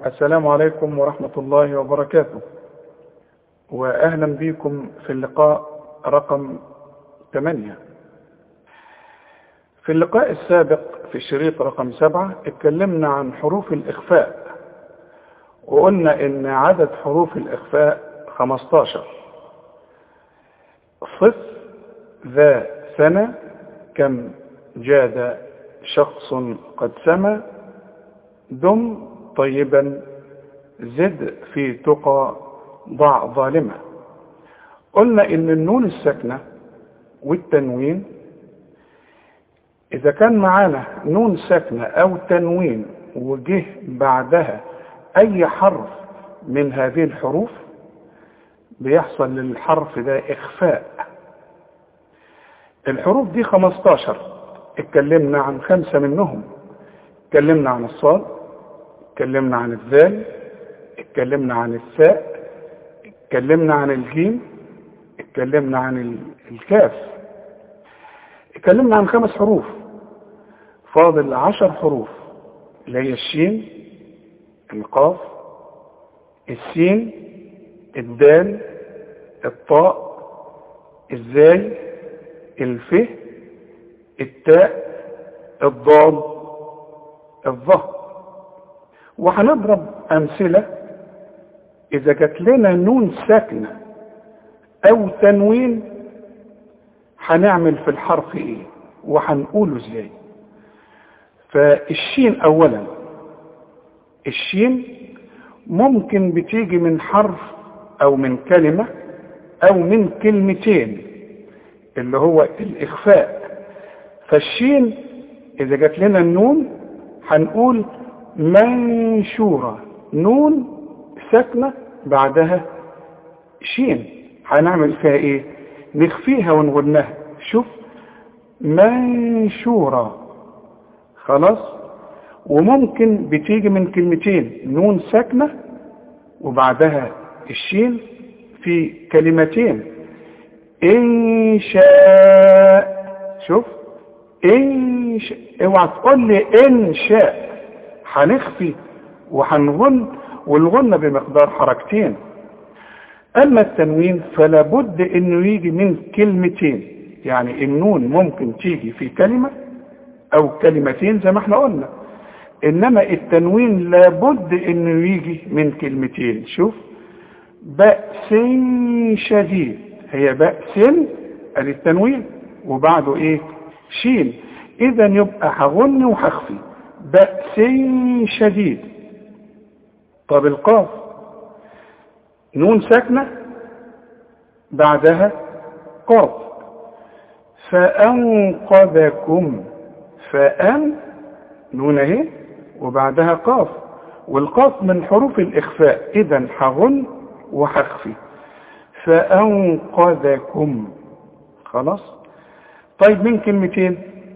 السلام عليكم ورحمة الله وبركاته، وأهلا بكم في اللقاء رقم 8. في اللقاء السابق في الشريط رقم 7 اتكلمنا عن حروف الإخفاء، وقلنا إن عدد حروف الإخفاء 15. صف ذا سنة، كم جاد شخص قد سما، دم طيبا، زد في تقى، ضع ظالمة. قلنا إن النون الساكنة والتنوين، إذا كان معانا نون ساكنة أو تنوين وجه بعدها أي حرف من هذه الحروف، بيحصل للحرف ده إخفاء. الحروف دي 15، اتكلمنا عن 5 منهم. اتكلمنا عن الصاد، اتكلمنا عن الذال، اتكلمنا عن الثاء، اتكلمنا عن الجيم، اتكلمنا عن الكاف، اتكلمنا عن 5 حروف. فاضل 10 حروف، اللي هي الشين، القاف، السين، الدال، الطاء، الزاي، الف، التاء، الضاد، الظه. وهنضرب أمثلة. إذا جات لنا نون ساكنة أو تنوين هنعمل في الحرف إيه وهنقوله إزاي. فالشين أولا، الشين ممكن بتيجي من حرف أو من كلمة أو من كلمتين، اللي هو الإخفاء. فالشين إذا جات لنا النون هنقول منشورة، نون ساكنة بعدها شين، هنعمل فيها ايه؟ نخفيها ونغنها. شوف، منشورة. خلاص. وممكن بتيجي من كلمتين، نون ساكنة وبعدها الشين في كلمتين، إن شاء. شوف، إن شاء. اوعى تقول لي إن شاء، هنخفي وهنغن، والغنة بمقدار حركتين. أما التنوين فلا بد إنه يجي من كلمتين، يعني النون ممكن تيجي في كلمة أو كلمتين زي ما احنا قلنا، إنما التنوين لا بد إنه يجي من كلمتين. شوف، بأس شديد، هي بأس ادي التنوين وبعده ايه؟ شين. إذا يبقى هغن وهخفي، بأس شديد. طب القاف، نون ساكنة بعدها قاف، فأنقذكم. فأن نون اهي وبعدها قاف، والقاف من حروف الإخفاء، إذا هغن وهخفي، فأنقذكم. خلاص. طيب من كلمتين،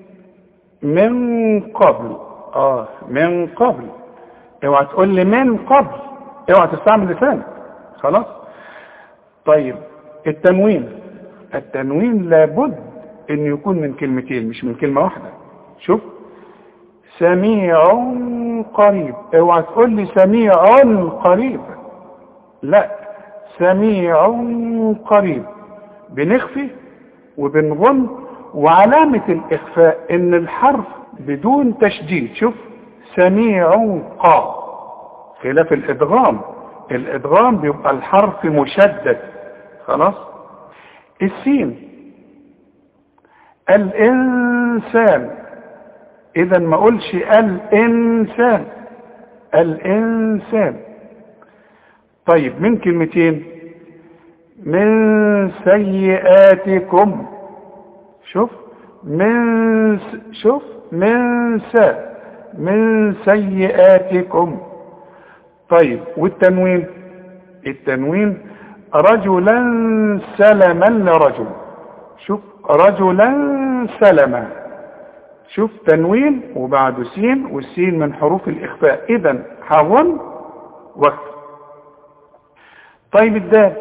من قبل. من قبل. اوعى تقول لي من قبل، اوعى تستعمل لسانك. خلاص. طيب التنوين، التنوين لابد ان يكون من كلمتين مش من كلمة واحدة. شوف، سميع قريب. اوعى تقول لي سميع قريب، لا، سميع قريب. بنخفي وبنغن، وعلامة الإخفاء إن الحرف بدون تشديد. شوف، سميع قا، خلاف الإدغام. الإدغام بيبقى الحرف مشدد. خلاص. السين، الإنسان، إذا ما قولش الإنسان، الإنسان. طيب من كلمتين، من سيئاتكم. شوف، شوف، من سيئاتكم. طيب والتنوين، التنوين رجلا سلما لرجل. شوف، رجلا سلما. شوف، تنوين وبعده سين، والسين من حروف الإخفاء، إذا هغن وقت. طيب الدال،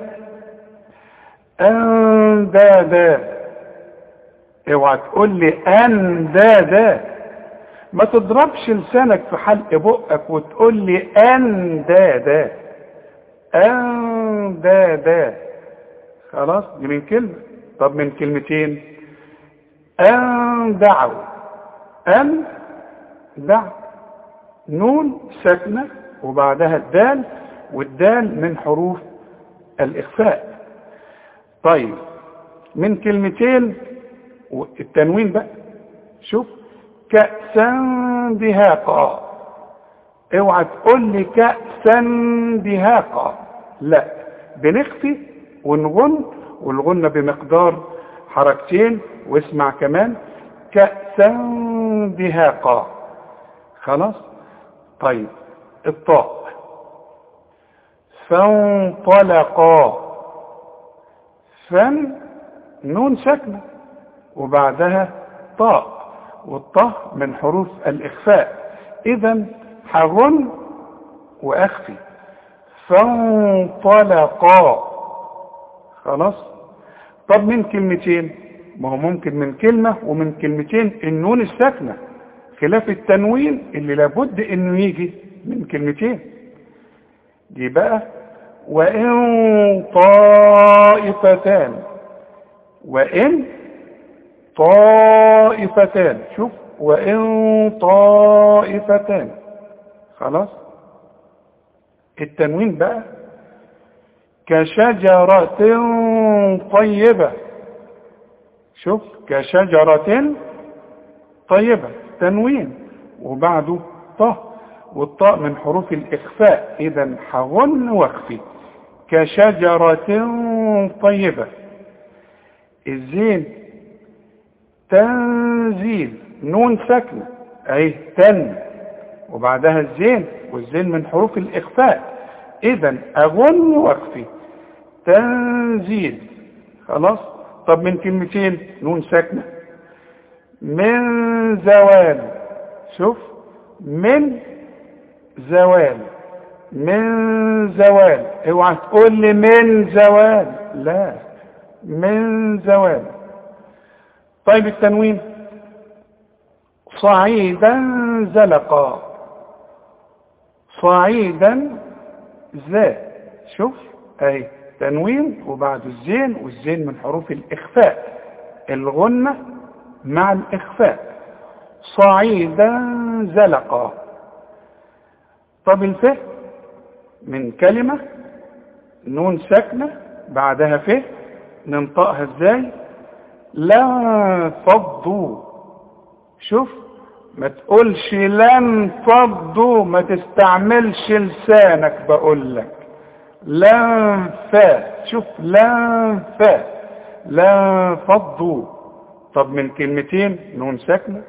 أندادا. اوعى تقول لي أندادا، ما تضربش لسانك في حلق بقك وتقول لي ان دا ان دا. خلاص دي من كلمة. طب من كلمتين، ان دعوا، ان دعوا، نون ساكنة وبعدها الدال، والدال من حروف الإخفاء. طيب من كلمتين التنوين بقى، شوف كأسا دهاقا، اوعى تقول لي كأسا دهاقا، لا، بنخفي ونغن، والغنة بمقدار حركتين. واسمع كمان كأسا دهاقا. خلاص. طيب الطاء، فانطلقا، فن نون ساكنة وبعدها طاء، والطاء من حروف الإخفاء، إذا هغن وأخفي. فانطلقا. خلاص. طب من كلمتين، ما هو ممكن من كلمة ومن كلمتين النون الساكنة، خلاف التنوين اللي لابد انه يجي من كلمتين. دي بقى وإن طائفتان، وإن طائفتان، شوف وإن طائفتان. خلاص. التنوين بقى كشجرة طيبة، شوف كشجرة طيبة، تنوين وبعده طه، والطاء من حروف الإخفاء، إذا هغن واخفي. كشجرة طيبة. الزين تنزيل، نون ساكنة أي تن وبعدها الزين، والزين من حروف الإخفاء، إذا أغن واخفي. تنزيل. خلاص. طب من كلمتين نون ساكنة، من زوال، شوف من زوال، من زوال، اوعى تقول لي من زوال، لا، من زوال. طيب التنوين صعيدا زلقا، صعيدا زا، شوف اهي تنوين وبعد الزين، والزين من حروف الإخفاء، الغنة مع الإخفاء. صعيدا زلقا. طب الفه من كلمة نون ساكنة بعدها فه، ننطقها ازاي؟ لا فضوا، شوف ما تقولش لن فضوا، ما تستعملش لسانك، بقول لك لن فا، شوف لن فا، لن فضوا. طب من كلمتين نون ساكنة،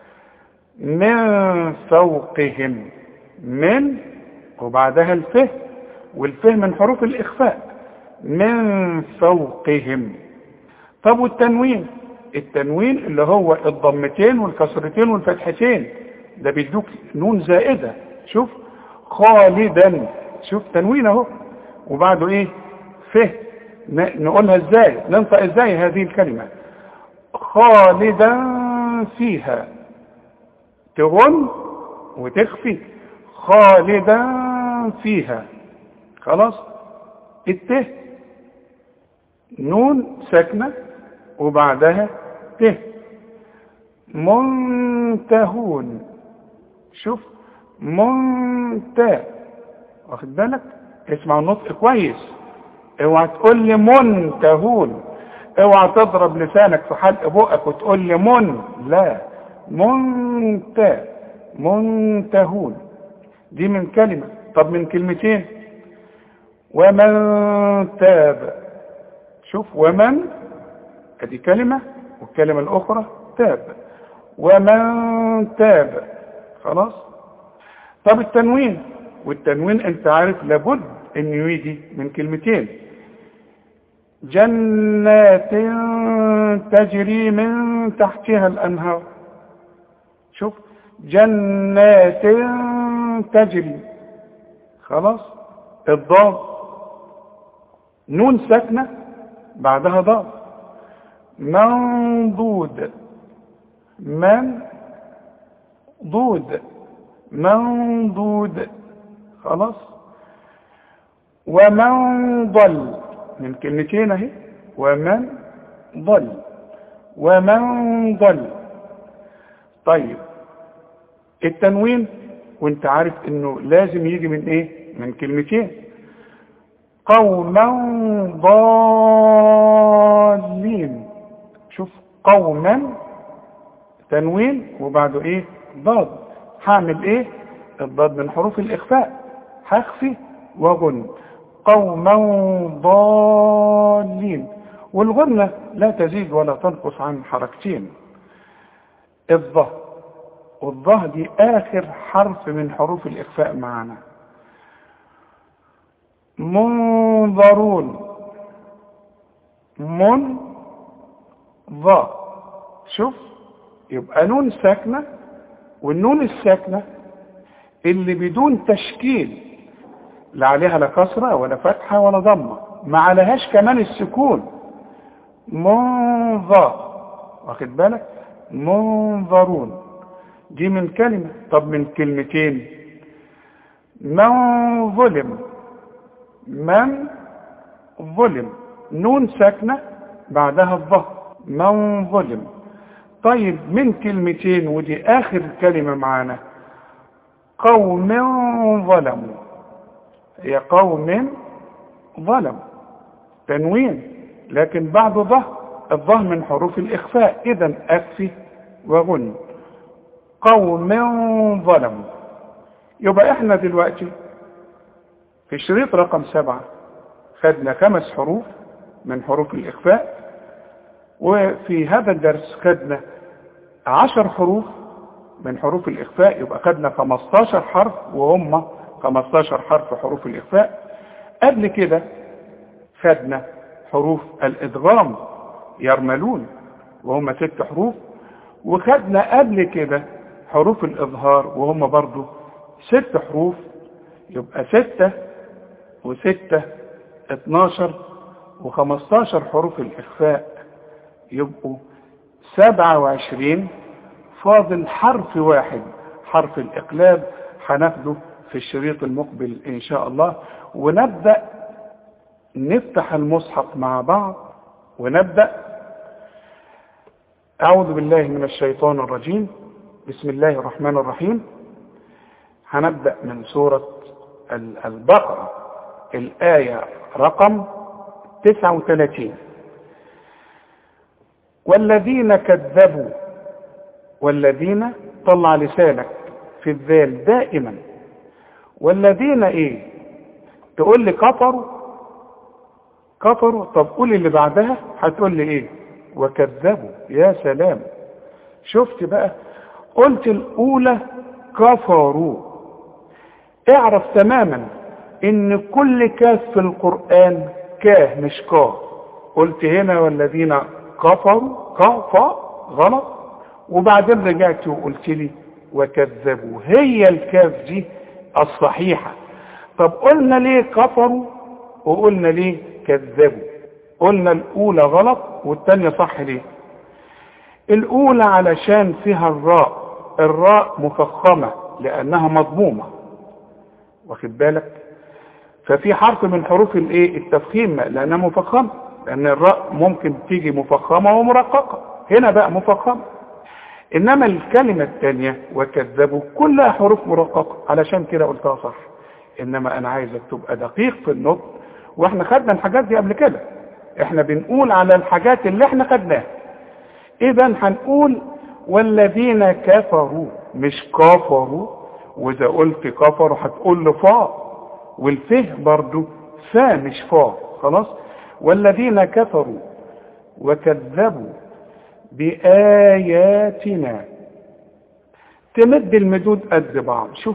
من فوقهم، من وبعدها الفه، والفه من حروف الإخفاء، من فوقهم. طب والتنوين، التنوين اللي هو الضمتين والكسرتين والفتحتين، ده بيدوك نون زائدة، شوف خالدا، شوف تنوين اهو وبعده ايه؟ فه. نقولها ازاي، ننطق ازاي هذه الكلمة؟ خالدا فيها، تغن وتخفي، خالدا فيها. خلاص. الته نون ساكنة وبعدها ته، منتهون، شوف منته، واخد بالك؟ اسمع النطق كويس، اوعى تقول لي منتهون، اوعى تضرب لسانك في حلق بقك وتقول لي من، لا، منتهون. دي من كلمة. طب من كلمتين، ومن تاب، شوف ومن ادي كلمة والكلمة الاخرى تاب، ومن تاب. خلاص. طب التنوين، والتنوين انت عارف لابد انه يجي من كلمتين، جنات تجري من تحتها الانهار، شوف جنات تجري. خلاص. الضاد نون ساكنة بعدها ضاد، منضود، من ضود منضود. خلاص. ومن ضل، من كلمتين اهي، ومن ضل، ومن ضل. طيب التنوين، وانت عارف انه لازم يجي من ايه؟ من كلمتين. قوما ضالين. شوف، قوما تنوين وبعده ايه؟ ضاد. هعمل ايه؟ الضاد من حروف الاخفاء، هخفي وغن. قوما ضالين. والغنة لا تزيد ولا تنقص عن حركتين. الضه، والضه دي اخر حرف من حروف الاخفاء معنا. منظرون. ض. شوف، يبقى نون ساكنة، والنون الساكنة اللي بدون تشكيل، لا عليها لا كسرة ولا فتحة ولا ضمة، ما عليهاش كمان السكون. منظر، واخد بالك؟ منظرون دي من كلمة. طب من كلمتين. من ظلم. من ظلم، نون ساكنة بعدها الظهر. من ظلم. طيب من كلمتين، ودي آخر كلمة معانا. قوم ظلموا. هي قوم ظلموا، تنوين لكن بعده ظهر. الظهر من حروف الإخفاء، إذن أكفي وغن. قوم ظلموا. يبقى احنا دلوقتي في الشريط رقم 7 خدنا 5 حروف من حروف الإخفاء، وفي هذا الدرس خدنا 10 حروف من حروف الإخفاء، يبقى خدنا 15 حرف، وهم 15 حرف حروف الإخفاء. قبل كده خدنا حروف الإدغام، يرملون، وهم 6 حروف. وخدنا قبل كده حروف الإظهار، وهم برضو 6 حروف. يبقى 6 و6 12 و15 حروف الإخفاء، يبقوا 27. فاضل حرف واحد، حرف الإقلاب، هناخده في الشريط المقبل إن شاء الله. ونبدأ نفتح المصحف مع بعض ونبدأ. أعوذ بالله من الشيطان الرجيم. بسم الله الرحمن الرحيم. هنبدأ من سورة البقرة، الآية رقم 39. والذين كذبوا، والذين، طلع لسانك في الذال دائما. والذين ايه؟ تقول لي كفروا. كفروا، طب قول اللي بعدها، هتقول لي ايه؟ وكذبوا. يا سلام، شفت بقى؟ قلت الاولى كفروا. اعرف تماما ان كل كاف في القرآن كاه مش كاه. قلت هنا والذين كفروا كفا غلط، وبعدين رجعت وقلت لي وكذبوا، هي الكاف دي الصحيحة. طب قلنا ليه كفروا وقلنا ليه كذبوا؟ قلنا الاولى غلط والتانية صح. ليه؟ الاولى علشان فيها الراء، الراء مفخمة لانها مضمومة، واخد بالك؟ ففي حرف من حروف الايه؟ التفخيم، لانها مفخمة، لان الراء ممكن تيجي مفخمة ومرققة، هنا بقى مفخمة. انما الكلمة الثانية وكذبوا كلها حروف مرققة، علشان كده قلتها صح. انما انا عايزك تبقى دقيق في النطق، واحنا خدنا الحاجات دي قبل كده، احنا بنقول على الحاجات اللي احنا خدناها. اذا هنقول والذين كفروا مش كفروا، واذا قلت كفروا هتقول له فاء، والفه برضو فا مش فاء. خلاص. والذين كفروا وكذبوا بآياتنا، تمد المدود قد بعض. شوف،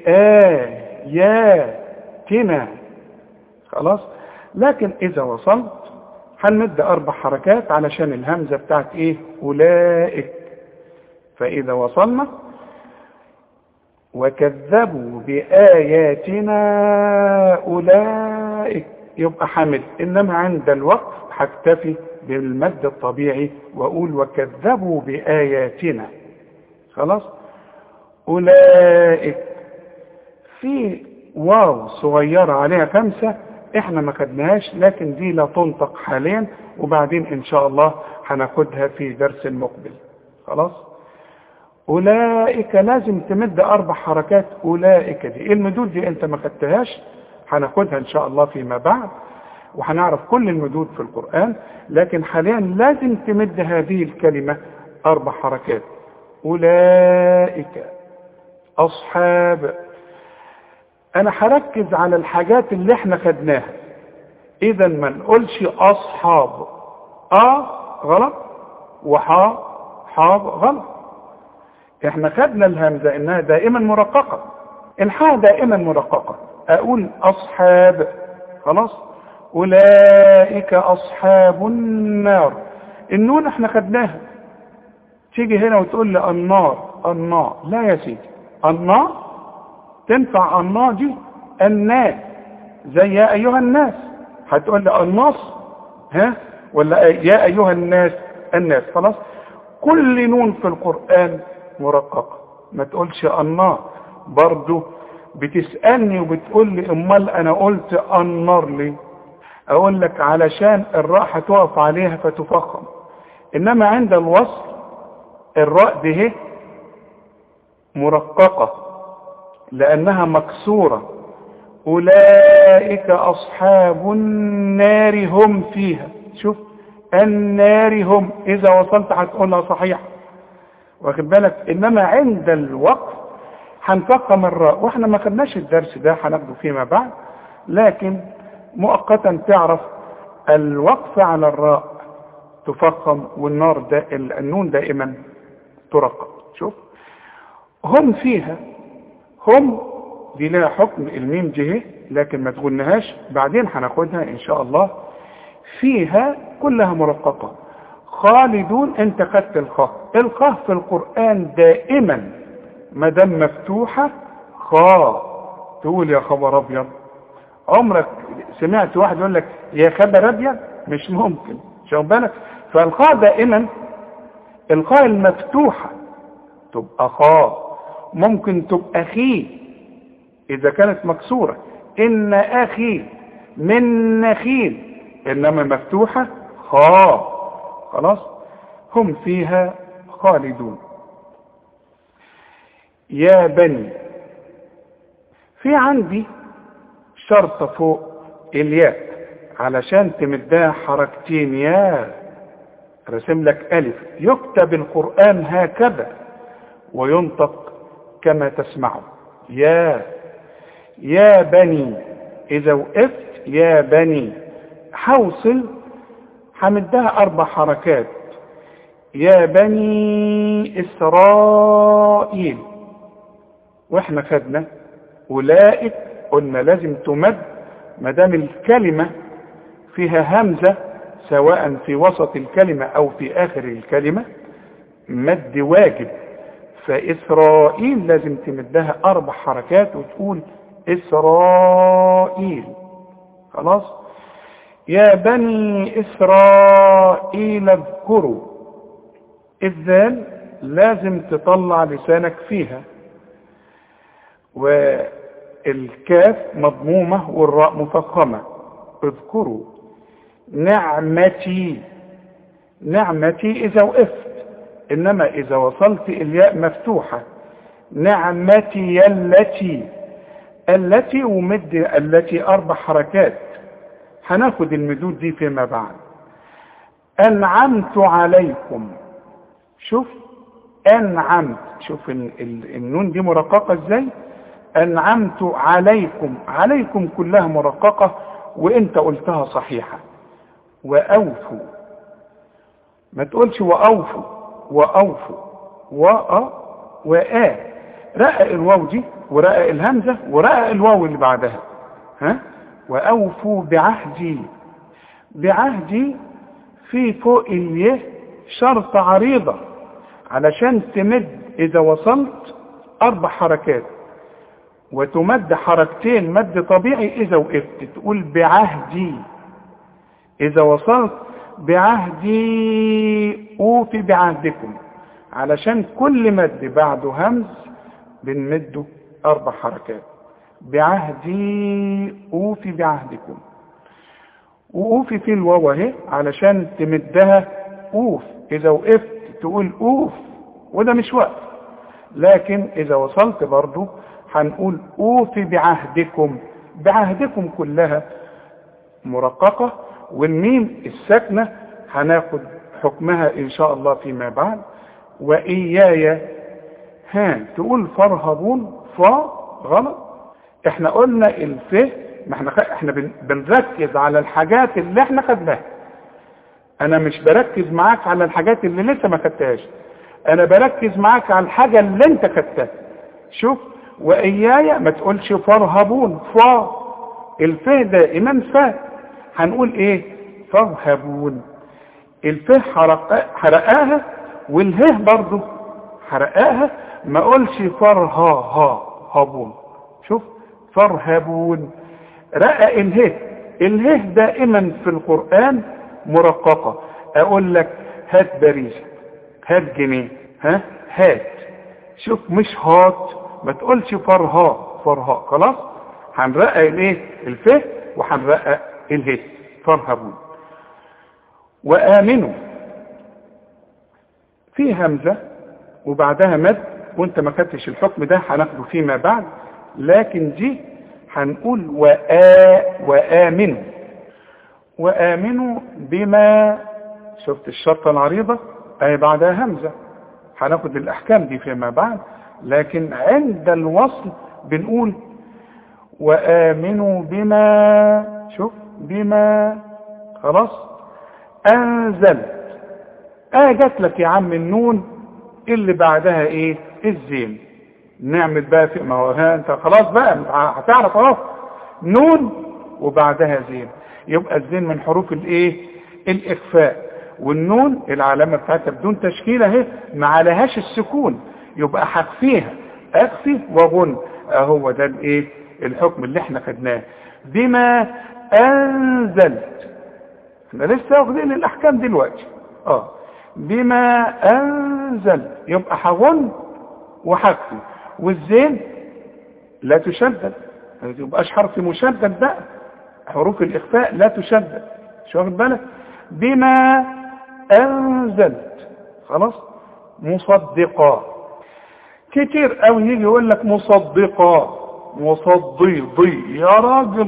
بآياتنا. خلاص. لكن اذا وصلت هنمد 4 حركات علشان الهمزة بتاعت ايه؟ اولئك. فاذا وصلنا وكذبوا بآياتنا اولئك يبقى حمد. انما عند الوقف هكتفي بالمد الطبيعي واقول وكذبوا بآياتنا. خلاص. أولئك في واو صغيرة عليها 5 احنا ما خدناهاش، لكن دي لا تنطق حاليا، وبعدين ان شاء الله هناخدها في درس المقبل. خلاص. أولئك لازم تمد 4 حركات. أولئك دي المدود دي انت ما خدتهاش، هناخدها ان شاء الله فيما بعد، وهنعرف كل المدود في القرآن، لكن حاليا لازم تمد هذه الكلمة 4 حركات. أولئك أصحاب. أنا هركز على الحاجات اللي احنا خدناها، إذا ما نقولش أصحاب. غلط، حاب غلط. احنا خدنا الهمزة إنها دائما مرققة، الحاء دائما مرققة. أقول أصحاب. خلاص. أولئك أصحاب النار. النون احنا خدناها. تيجي هنا وتقول لي النار. لا يا سيدي، النار تنفع. النار دي الناس، زي يا أيها الناس. هتقول لي الناس ولا يا أيها الناس خلاص. كل نون في القرآن مرققة. ما تقولش النار. برضو بتسألني وبتقول لي امال انا قلت النار ليه؟ اقول لك علشان الراء هتقف عليها فتفخم، انما عند الوصل الراء دي مرققة لانها مكسورة. اولئك اصحاب النار هم فيها. شوف، النار هم، اذا وصلت هتقولها صحيح، واخد بالك. انما عند الوقف هنفخم الراء، واحنا ما خدناش الدرس ده، هناخده فيما بعد، لكن مؤقتا تعرف الوقف على الراء تفخم، والنار ده النون دائما ترقق. شوف، هم فيها. هم دي لها حكم الميم جه، لكن ما تقولناهاش، بعدين هناخدها ان شاء الله. فيها كلها مرققة. خالدون انت خدت الخاء في القرآن دائما ما دام مفتوحة تقول يا خبر ابيض. عمرك سمعت واحد يقول لك يا خبر ابيض؟ مش ممكن. شوف بالك، فالخاء دائما الخاء المفتوحة تبقى خاء، ممكن تبقى خي اذا كانت مكسورة، ان اخي من نخيل، انما مفتوحة خاء. خلاص. هم فيها خالدون. يا بني، في عندي شرطة فوق الياء علشان تمدها حركتين. يا رسم لك ألف. يكتب القرآن هكذا وينطق كما تسمعه. يا بني. إذا وقفت يا بني حوصل همدها 4 حركات. يا بني إسرائيل. واحنا خدنا أولئك قلنا لازم تمد ما دام الكلمة فيها همزة، سواء في وسط الكلمة أو في آخر الكلمة، مد واجب. فإسرائيل لازم تمدها 4 حركات وتقول إسرائيل. خلاص. يا بني إسرائيل اذكروا. الذال لازم تطلع لسانك فيها، والكاف مضمومة والراء مفخمة. اذكروا نعمتي إذا وقفت، إنما إذا وصلت الياء مفتوحة. نعمتي التي ومد التي 4 حركات. هناخد المدود دي فيما بعد. أنعمت عليكم. شوف أنعمت، شوف النون دي مرققة ازاي. أنعمت عليكم كلها مرققة، وانت قلتها صحيحة. وأوفوا، ما تقولش وأوفوا رقق الواو دي ورقق الهمزة ورقق الواو اللي بعدها. وأوفوا بعهدي في فوق اليه شرط عريضة علشان تمد إذا وصلت 4 حركات، وتمد حركتين مد طبيعي إذا وقفت. تقول بعهدي إذا وصلت بعهدي أوفي بعهدكم، علشان كل مد بعده همز بنمده 4 حركات. بعهدي أوفي بعهدكم، وأوفي في الواو اهي علشان تمدها أوف. إذا وقفت تقول أوف وده مش وقف، لكن إذا وصلت برضو هنقول أوفي بعهدكم. بعهدكم كلها مرققة، والميم الساكنة هناخد حكمها إن شاء الله فيما بعد. وإياي تقول فارهبون، غلط. احنا قلنا ما احنا بنركز على الحاجات اللي احنا خدناها. انا مش بركز معاك على الحاجات اللي لسه ما خدتهاش، انا بركز معاك على الحاجة اللي انت خدتها. شوف، وإياي ما تقولش فارهبون، دائما هنقول ايه؟ فارهبون. حرقاها، والهه برضو حرقاها، ما قولش هابون. شوف، فارهبون رقق الهه دائما في القرآن مرققة. اقول لك هات باريزة، هات جنيه، هات. شوف، مش هات، ما تقولش فرها. خلاص، هنرقق الفه وهنرقق الهه. فارهبون. وآمنوا في همزة وبعدها مد، وانت ما خدتش الحكم ده هناخده فيما بعد، لكن دي هنقول وآمنوا بما. شفت الشرطة العريضة اهي بعدها همزة، هناخد الأحكام دي فيما بعد، لكن عند الوصل بنقول وآمنوا بما. شوف، بما. خلاص، أنزلت. جات لك يا عم النون اللي بعدها الزين. نعمل بقى في ما هو انت خلاص بقى هتعرف اهو، نون وبعدها زين، يبقى الزين من حروف الإخفاء، والنون العلامة بتاعتها بدون تشكيل اهي، ما عليهاش السكون، يبقى هخفيها، اخفي وغن. اهو ده الحكم اللي احنا خدناه. بما أنزلت، احنا لسه واخدين الأحكام دلوقتي. بما أنزل، يبقى هغن وحكفي، والزين لا تشدد، ما يبقاش حرف مشدد بقى، حروف الإخفاء لا تشدد. شو واخد بالك؟ بما أنزلت. خلاص، مصدقا. كتير قوي يجي يقول لك مصدقا، ضي. يا راجل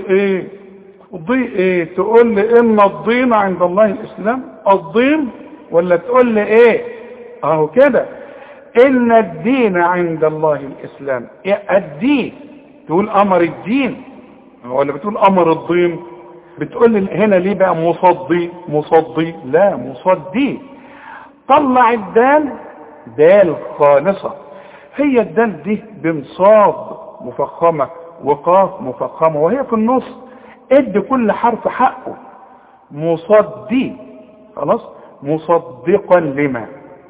ضي تقول لي ان الدين عند الله الاسلام، الدين، ولا تقول لي اهو كده ان الدين عند الله الاسلام. الدين تقول امر الدين ولا بتقول امر الدين؟ بتقول لي هنا ليه بقى مصدي؟ لا، مصدي. طلع دال خالصة. هي الدال دي بنصاد مفخمة وقاف مفخمة وهي في النص، ادي كل حرف حقه. مصدي. خلاص، مصدقا لما.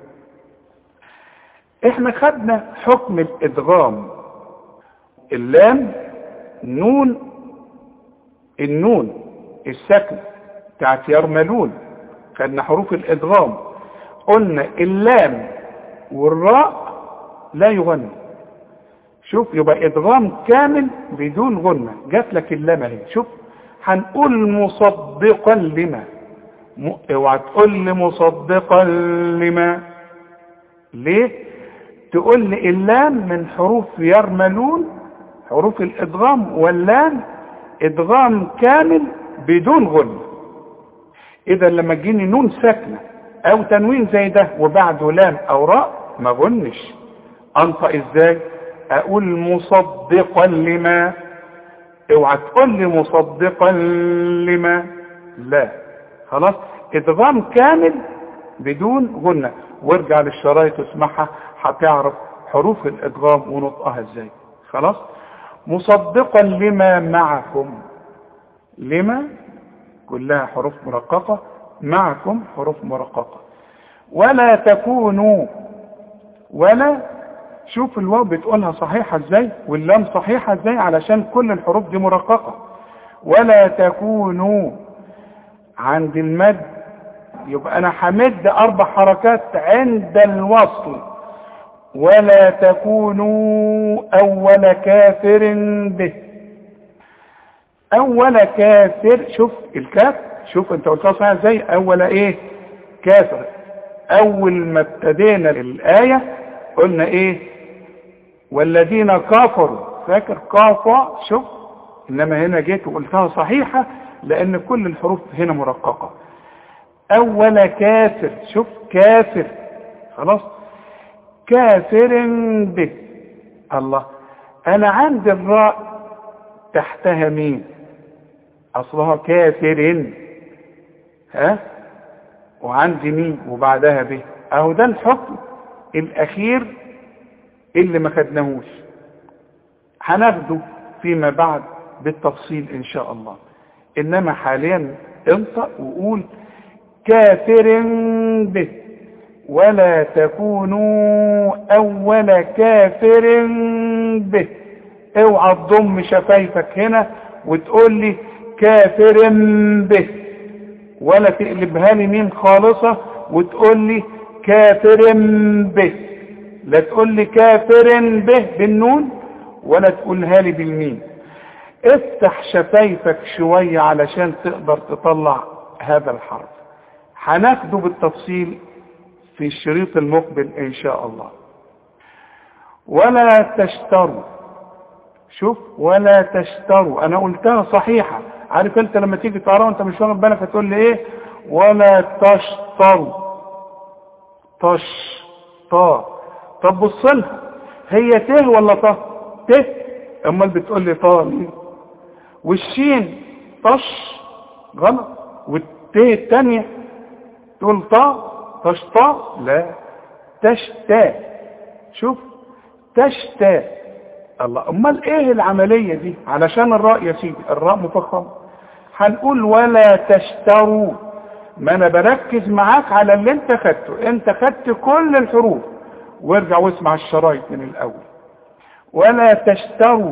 احنا خدنا حكم الادغام. اللام النون الساكنة بتاعت يرملون، خدنا حروف الادغام، قلنا اللام والراء لا يغنى. شوف، يبقى ادغام كامل بدون غنى. جات لك اللام اهي. شوف، هنقول مصدقا لما. اوعى تقول لي مصدقا لما. ليه؟ تقول لي اللام من حروف يرملون، حروف الادغام، واللام ادغام كامل بدون غنى. اذا لما تجيني نون ساكنه او تنوين زي ده وبعده لام او راء ما غنش، انطق ازاي؟ اقول مصدقا لما. اوعى تقول لي مصدقا لما، لا. خلاص، ادغام كامل بدون غنى. وارجع للشرايط واسمعها هتعرف حروف الادغام ونطقها ازاي. خلاص، مصدقا لما معكم. لما كلها حروف مرققة، معكم حروف مرققة. ولا تكونوا، ولا. شوف الواو بتقولها صحيحة ازاي واللام صحيحة ازاي، علشان كل الحروف دي مرققة. ولا تكونوا عند المد، يبقى انا همد 4 حركات عند الوصل، ولا تكونوا أول كافر به. أول كافر، شوف الكاف، شوف انت قلتها صحيح ازاي، أول ايه؟ كافر. أول ما ابتدينا الآية قلنا ايه؟ والذين كفروا، فاكر كافة؟ شوف، انما هنا جيت وقلتها صحيحة لأن كل الحروف هنا مرققة. أول كافر، شوف كافر، خلاص، كافر به. الله، أنا عندي الراء تحتها مين؟ أصلها كافر، ها، وعندي مين وبعدها به. أهو ده الحكم الأخير اللي ما خدناهوش، هناخده فيما بعد بالتفصيل إن شاء الله. إنما حاليا انطق وقول كافر به، ولا تكونوا أول كافر به. اوعى تضم شفايفك هنا وتقول لي كافر به، ولا تقلبها لي ميم خالصة وتقول لي كافر به. لا تقول لي كافر به بالنون ولا تقولها لي بالميم. افتح شفايفك شوية علشان تقدر تطلع هذا الحرف. هناخده بالتفصيل في الشريط المقبل ان شاء الله. ولا تشتروا، شوف، ولا تشتروا، انا قلتها صحيحة. عارف انت لما تيجي تقراها وانت مش واخد بالك فتقول لي ايه؟ ولا تشتروا، طا. طب بص لها، هي ت ولا ط؟ ت، امال بتقول لي طا ليه؟ والشين طش، غلط. والت الثانيه تقول طا، تشطا، لا، تشتا. شوف، تشتا. الله، امال ايه العملية دي؟ علشان الراء يا سيدي، الراء مفخمة، هنقول ولا تشتروا. ما انا بركز معاك على اللي انت خدته، انت خدت كل الحروف، وارجع واسمع الشرايط من الاول. ولا تشتروا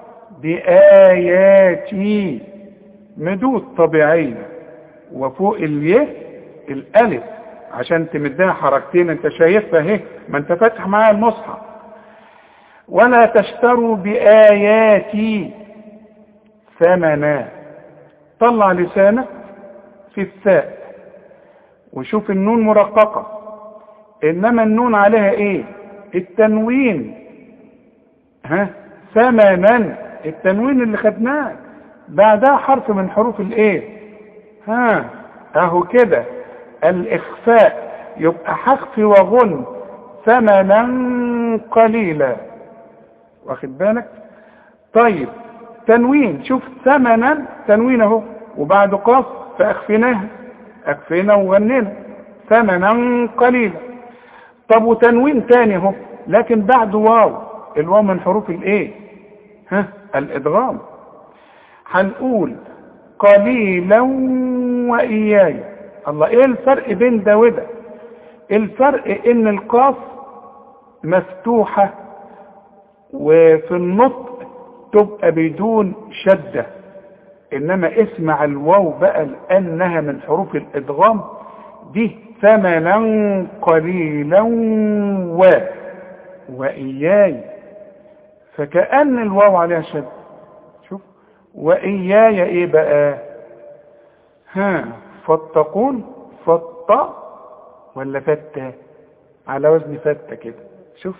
بآياتي، مدود طبيعية، وفوق الياء الالف عشان تمدها حركتين، انت شايفها اهي، ما انت فاتح معايا المصحف. ولا تشتروا بآياتي ثمنا. طلع لسانك في الثاء وشوف النون مرققة، انما النون عليها ايه؟ التنوين، ها، ثمنا، التنوين اللي خدناه بعدها حرف من حروف الايه؟ ها، اهو كده الاخفاء، يبقى هخفي وغن ثمنا قليلا، واخد بالك؟ طيب تنوين، شوف ثمنا، تنوين اهو وبعد قاف، فاخفيناها، اخفينا وغنينا ثمنا قليلا. طب وتنوين تاني اهو لكن بعد واو، الواو من حروف الايه؟ ها، الادغام. هنقول قليلا واياي. الله، ايه الفرق بين ده وده؟ الفرق ان القاف مفتوحة وفي النطق تبقى بدون شدة، انما اسمع الواو بقى لانها من حروف الادغام دي، ثمنا قليلا وإياي، فكأن الواو عليها شدة. شوف، وإياي ايه بقى؟ ها، فاتقون، فتا ولا فتا؟ على وزن فتا كده. شوف،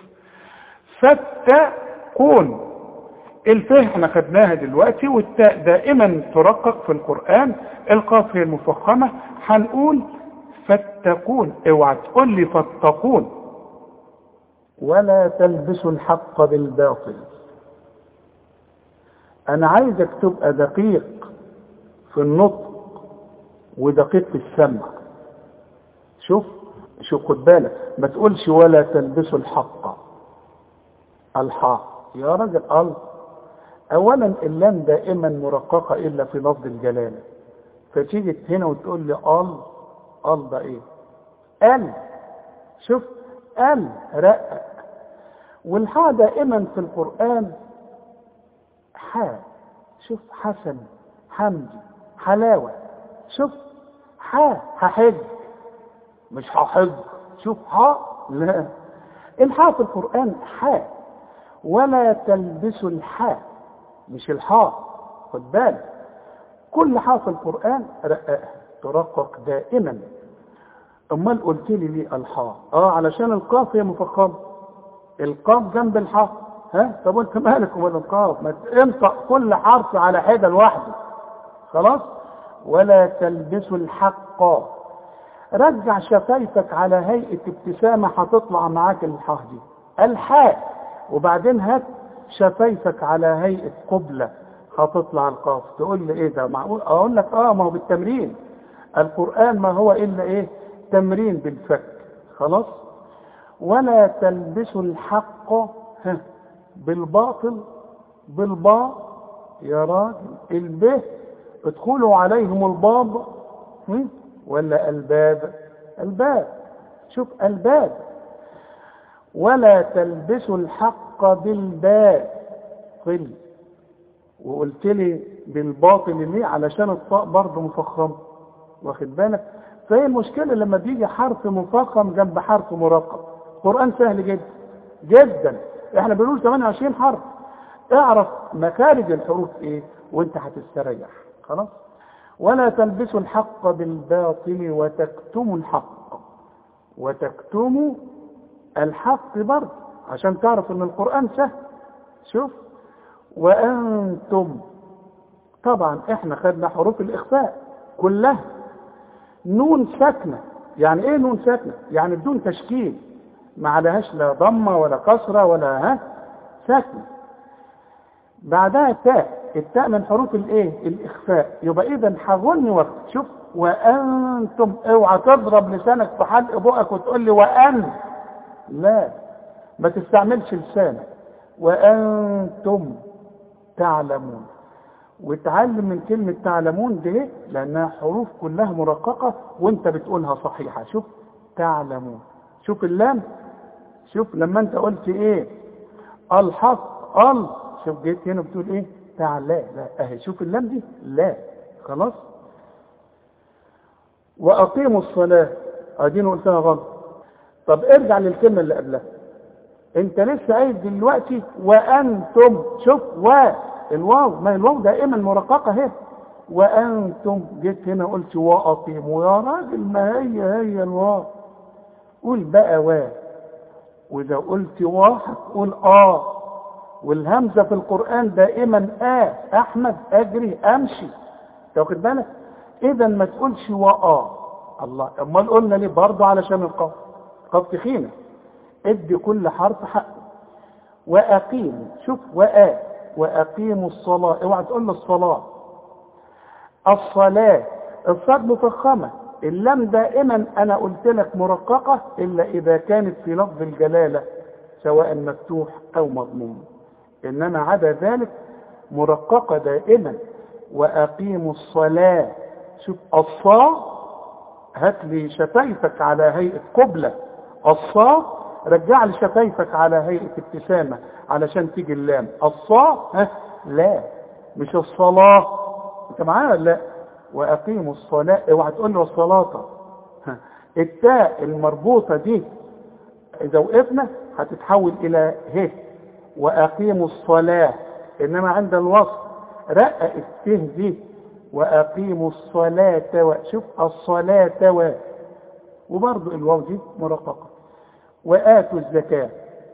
فاتقون. الفاء احنا خدناها دلوقتي، والتاء دائما ترقق في القرآن، القاف هي المفخمة. هنقول فاتقون، اوعى تقول لي فاتقون. ولا تلبسوا الحق بالباطل. انا عايزك تبقى دقيق في النطق ودقيق في السمع. شوف خد بالك، ما تقولش ولا تلبسوا الحق، الحاء يا راجل. اولا اللام دائما مرققة الا في لفظ الجلالة، فتيجي هنا وتقول لي ده ايه؟ شوف، رقق. والحاء دائما في القرآن حاء. شوف، حسن، حمدي، حلاوة. شوف، هحج مش هحج. شوف، لا، الحاء في القرآن حاء، ولا تلبسوا الحاء مش الحاء، خد بالك. كل حاء في القرآن رققها ترقق دائما. امال قلت لي ليه الحاء؟ علشان القاف هي مفخمه، القاف جنب الحاء. طب وانت مالك وبين القاف؟ ما انطق كل حرف على حده لوحده. خلاص. ولا تلبسوا الحق، رجع شفايفك على هيئه ابتسامه هتطلع معاك الحاء دي الحاء، وبعدين هات شفايفك على هيئه قبله هتطلع القاف. تقول لي ايه ده معقول؟ اقول لك ما هو بالتمرين. القرآن ما هو الا ايه؟ تمرين بالفك. خلاص. ولا تلبسوا الحق بالباطل بالباء يا راجل. الب ادخلوا عليهم الباب ولا الباب؟ الباب. شوف الباب. ولا تلبسوا الحق بالباطل، وقلت لي بالباطل ليه؟ علشان الطاء برضه مفخم، واخد بالك؟ فهي المشكله لما بيجي حرف مفخم جنب حرف مرقق. القران سهل جدا جدا، احنا بنقول 28 حرف. اعرف مخارج الحروف ايه وانت هتستريح. خلاص. ولا تلبسوا الحق بالباطل وتكتموا الحق، وتكتموا الحق برضه عشان تعرف ان القران سهل. شوف. وأنتم، طبعا احنا خدنا حروف الإخفاء كلها. نون ساكنة. يعني ايه نون ساكنة؟ يعني بدون تشكيل، ما عليهاش لا ضمة ولا كسرة ولا ساكنة. بعدها تاء. التاء من حروف الايه؟ الإخفاء. يبقى اذا هغني وقت. شوف. وأنتم، اوعى تضرب لسانك في حلق بقك وتقول لي وأن، لا، ما تستعملش لسانك. وأنتم تعلمون. وتعلم من كلمة تعلمون دي لأنها حروف كلها مرققة وانت بتقولها صحيحة. شوف. تعلمون. شوف اللام. شوف لما انت قلت ايه؟ الحق شوف جيت هنا بتقول ايه؟ تعالى. لا اهي شوف اللام دي لا. خلاص. وأقيموا الصلاة، ادينا قلتها غلط. طب ارجع للكلمة اللي قبلها. انت لسه قايل دلوقتي وانتم. شوف. الواو، ما الواو دائما مرققه اهي. وانتم جيت هنا قلت واقيموا. يا راجل ما هي الواو. قول بقى واذا قلت هتقول والهمزه في القران دائما احمد اجري امشي. تاخد بالك؟ اذا ما تقولش الله. امال قلنا ليه؟ برضه علشان القاف. قاف تخينه. ادي كل حرف حقه. واقيموا. شوف. واقيموا الصلاه. اوعى تقول لي الصلاه. الصلاه. الصاد مفخمه. اللام دائما انا قلت لك مرققه الا اذا كانت في لفظ الجلاله سواء مفتوح او مضموم، انما عدا ذلك مرققه دائما. واقيموا الصلاه. شوف. الصاء هات لي شفايفك على هيئه قبله. الصاء رجع لي شفايفك على هيئه ابتسامه علشان تيجي اللام. الصاء لا، مش الصلاه. انت معايا؟ لا. واقيموا الصلاه. اوعى تقول لي الصلاه. التاء المربوطه دي اذا وقفنا هتتحول الى واقيموا الصلاه. انما عند الوصف رقق الته دي. واقيموا الصلاه شوف. الصلاه وبرضه الواو دي مرققه. وآتوا الزكاة.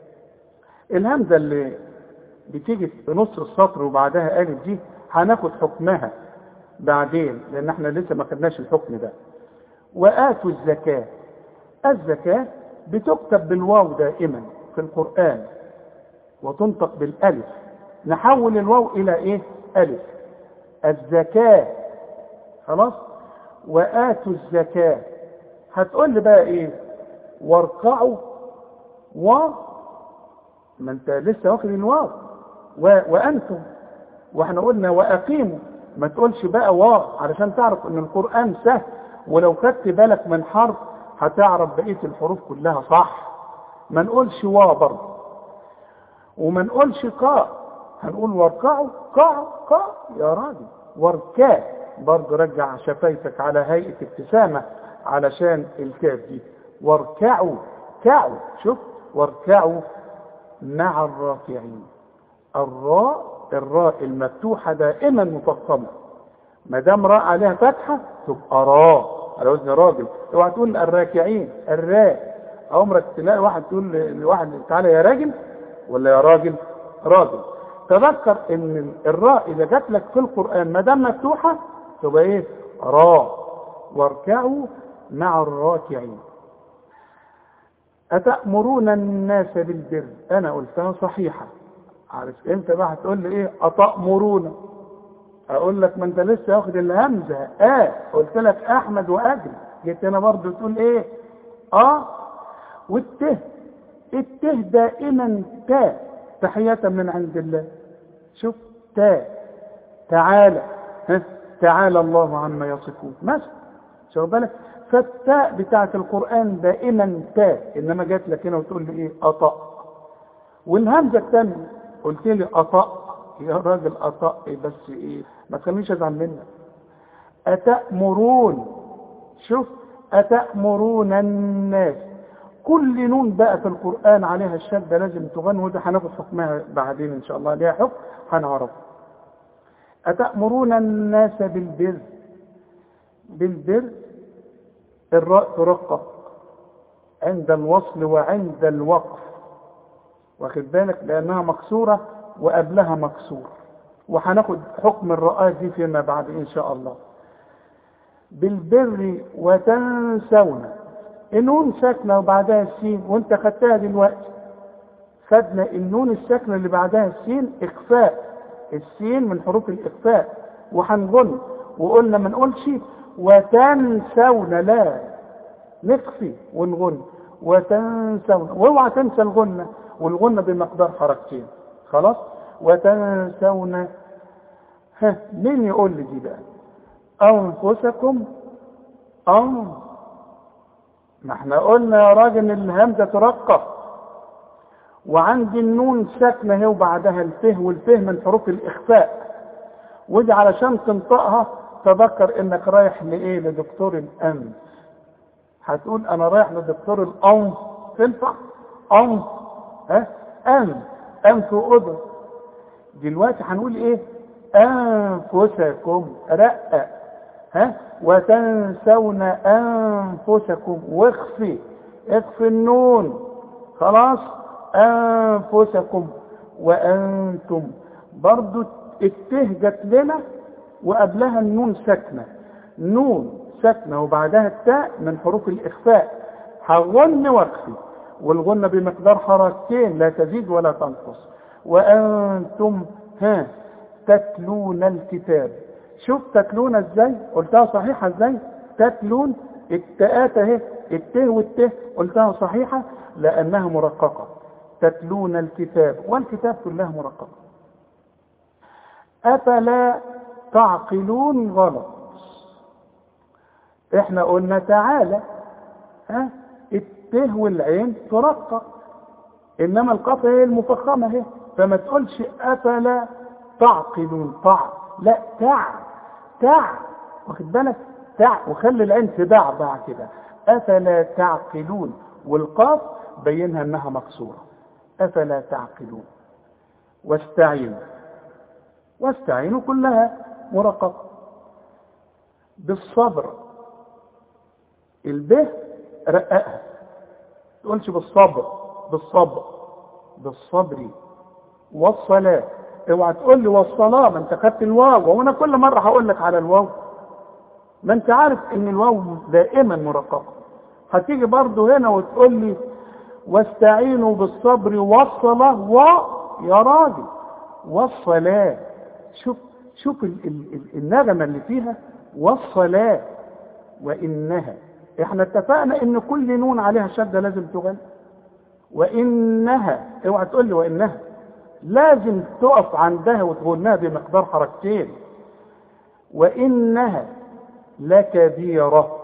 الهمزة اللي بتيجي في نص السطر وبعدها ألف دي هناخد حكمها بعدين لأن احنا لسه ما خدناش الحكم ده. وآتوا الزكاة. الزكاة بتكتب بالواو دائما في القرآن وتنطق بالألف. نحول الواو إلى إيه؟ ألف. الزكاة. خلاص. وآتوا الزكاة. هتقول لي بقى إيه؟ واركعوا ما انت لسه واخد الواو. وانتم. واحنا قلنا واقيموا. ما تقولش بقى علشان تعرف ان القرآن سهل، ولو خدت بالك من حرف هتعرف بقية الحروف كلها صح. ما نقولش برضه، وما نقولش قاء. هنقول واركعوا. قاء يا راجل. واركع برضه رجع شفايفك على هيئة ابتسامة علشان الكاف دي. واركعوا. شوف. واركعوا مع الراكعين. الراء المفتوحة دائما مفخمة، ما دام راء عليها فتحة تبقى راء على وزن راجل. اوعى تقول الراكعين الراء، عمرك تلاقي واحد تقول لواحد تعالى يا راجل ولا يا راجل؟ راجل. تذكر ان الراء اذا جات لك في القرآن ما دام مفتوحة تبقى ايه؟ راء. واركعوا مع الراكعين. أتأمرون الناس بالبر، أنا قلتها صحيحة. عارف أنت بقى هتقول لي إيه؟ أتأمرون، أقول لك ما أنت لسه واخد الهمزة قلت لك أحمد وأجل، جيت أنا برضه تقول إيه؟ والته دائما تاء تحية من عند الله. شوف تعالى، تعالى الله عما يصفون مثلا. شوف بالك، فالتاء بتاعت القرآن دائما تاء، انما جات لك هنا وتقول لي ايه؟ أطأ. والهمزة الثانية قلت لي أطأ، يا راجل أطأ بس ايه؟ ما تخلينيش ازعل منك. أتأمرون، شوف أتأمرون الناس، كل نون بقى في القرآن عليها الشدة لازم تغن، وده هناخد حكمها بعدين ان شاء الله، ليها حكم هنعرفه. أتأمرون الناس بالبر، الراء ترقق عند الوصل وعند الوقف، واخد بالك، لأنها مكسورة وقبلها مكسور، وهناخد حكم الراء دي فيما بعد إن شاء الله. بالبر وتنسون، النون ساكنة وبعدها السين، وانت خدتها دلوقتي، خدنا النون الساكنة اللي بعدها السين إخفاء، السين من حروف الإخفاء، وهنغن، وقلنا ما نقولش وتنسون، لا نخفي ونغن وتنسون، واوعى تنسى الغنة، والغنة بمقدار حركتين. خلاص، وتنسون. مين يقول لي دي بقى؟ أنفسكم. ما احنا قلنا يا راجل الهمزة ترقق، وعندي النون ساكنة هي وبعدها الفه، والفه من حروف الإخفاء، ودي علشان تنطقها تذكر انك رايح لايه؟ لدكتور الانف. هتقول انا رايح لدكتور الانف، تنفع؟ انف انف واذن. دلوقتي هنقول ايه؟ انفسكم، رقق، وتنسون انفسكم، واخفي النون. خلاص، انفسكم وانتم، برضو الته جت لنا وقبلها النون ساكنة، نون ساكنة وبعدها التاء من حروف الإخفاء، هغن واخفي، والغنة بمقدار حركتين لا تزيد ولا تنقص. وأنتم تتلون الكتاب. شوف تتلون ازاي؟ قلتها صحيحة ازاي؟ تتلون، التاءات اهي، الته والته قلتها صحيحة لأنها مرققة. تتلون الكتاب، والكتاب كلها مرققة. أفلا تعقلون، غلط. احنا قلنا تعالى، الته والعين ترقق، انما القاف هي المفخمه اهي، فما تقولش افلا تعقلون، لا، تع، واخد بالك، وخلي العين تدعبع كده. افلا تعقلون، والقاف بينها انها مكسوره. افلا تعقلون. واستعينوا كلها مرققه. بالصبر، البه رققها، تقولش بالصبر. والصلاة، اوعى تقول لي والصلاة، ما انت خدت الواو، وانا كل مرة هقول لك على الواو، ما انت عارف ان الواو دائما مرققة. هتيجي برضو هنا وتقول لي واستعينوا بالصبر والصلاة، يا راجل والصلاة، شوف النغمة اللي فيها، والصلاة وإنها. احنا اتفقنا ان كل نون عليها شدة لازم تغنى، وإنها، اوعى تقول لي وإنها، لازم تقف عندها وتغنها بمقدار حركتين. وإنها لكبيرة.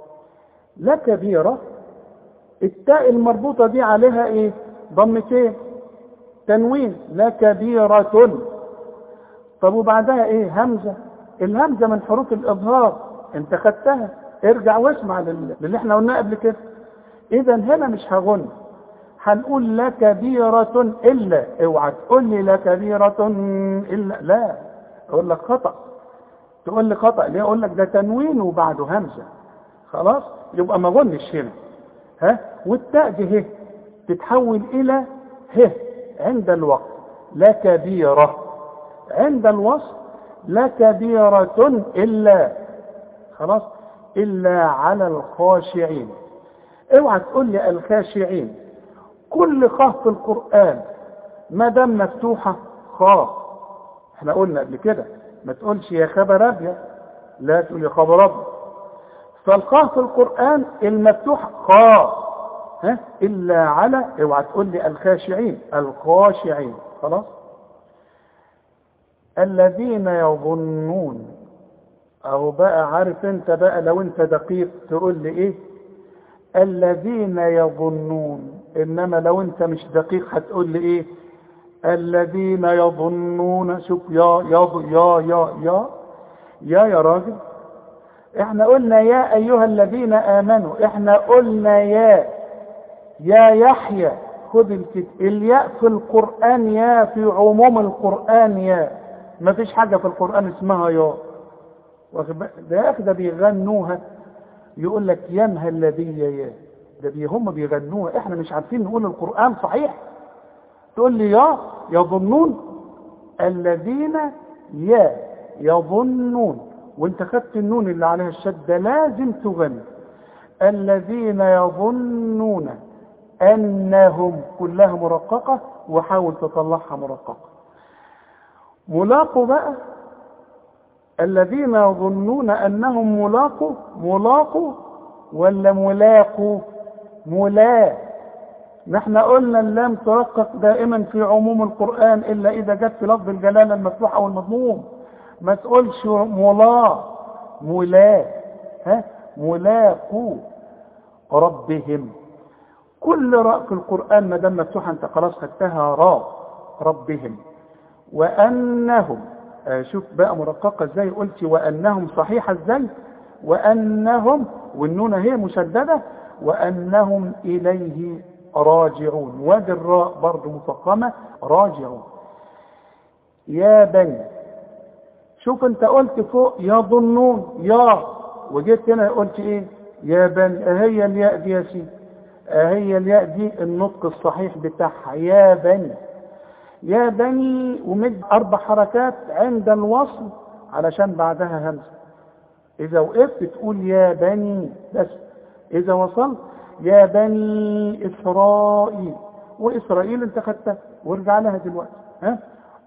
التاء المربوطة دي عليها ايه؟ ضمتين، تنوين، لكبيرة. طب وبعدها ايه؟ همزة. الهمزة من حروف الإظهار، انت خدتها، ارجع واسمع للي احنا قلناه قبل كده. اذا هنا مش هغن، هنقول لكبيرة إلا، اوعى تقول لي لكبيرة إلا، لا اقول لك خطأ. تقول لي خطأ ليه؟ اقول لك ده تنوين وبعده همزة، خلاص يبقى ما ظنش هنا. ها، والتاء دي ه تتحول الى ه عند الوقت، لكبيرة. عند الوصف لكبيرة إلا، خلاص، إلا على الخاشعين. اوعى تقول لي الخاشعين. كل خاء في القرآن ما دام مفتوحة خاء، احنا قلنا قبل كده ما تقولش يا خبر ابيض، لا تقول يا خبر ابيض. فالخاء في القرآن المفتوح خاء، ها، إلا على، اوعى تقول لي الخاشعين، الخاشعين، خلاص. الذين يظنون، او بقى عارف انت بقى لو انت دقيق تقول لي ايه؟ الذين يظنون. انما لو انت مش دقيق هتقول لي ايه؟ الذين يظنون. شوف يا راجل، احنا قلنا يا ايها الذين امنوا، احنا قلنا يا يحيى. خد الياء في القرآن، يا في عموم القرآن يا، ما فيش حاجة في القرآن اسمها يا. ده يا اخي ده بيغنوها، يقول لك يا مهلبية يا، ده هم بيغنوها، احنا مش عارفين نقول القرآن صحيح. تقول لي يا يظنون، الذين يا يظنون، وانت خدت النون اللي عليها الشدة لازم تغني. الذين يظنون انهم، كلها مرققة، وحاول تطلعها مرققة. ملاقوا بقى، الذين يظنون انهم ملاقوا ولا ملاقوا؟ نحن قلنا اللام ترقق دائما في عموم القرآن الا اذا جت في لفظ الجلالة المفتوح او المضموم. ما تقولش ملاقوا ربهم. كل راء في القرآن ما دام مفتوحة انت خلاص خدتها راء، ربهم. وانهم، شوف بقى مرققة ازاي، قلت وانهم صحيحة ازاي، وانهم، والنون هي مشددة، وانهم اليه راجعون. وادي الراء برضو مفخمة، راجعون. يا بني، شوف انت قلت فوق يظنون يا، وجيت هنا قلت ايه؟ يا بني. اهي الياء دي يا سيدي، اهي الياء دي النطق الصحيح بتاعها، يا بني. يا بني، ومد 4 حركات عند الوصل علشان بعدها همزة. اذا وقفت تقول يا بني بس، اذا وصلت يا بني اسرائيل. واسرائيل انت خدتها وارجع لها دلوقتي. ها،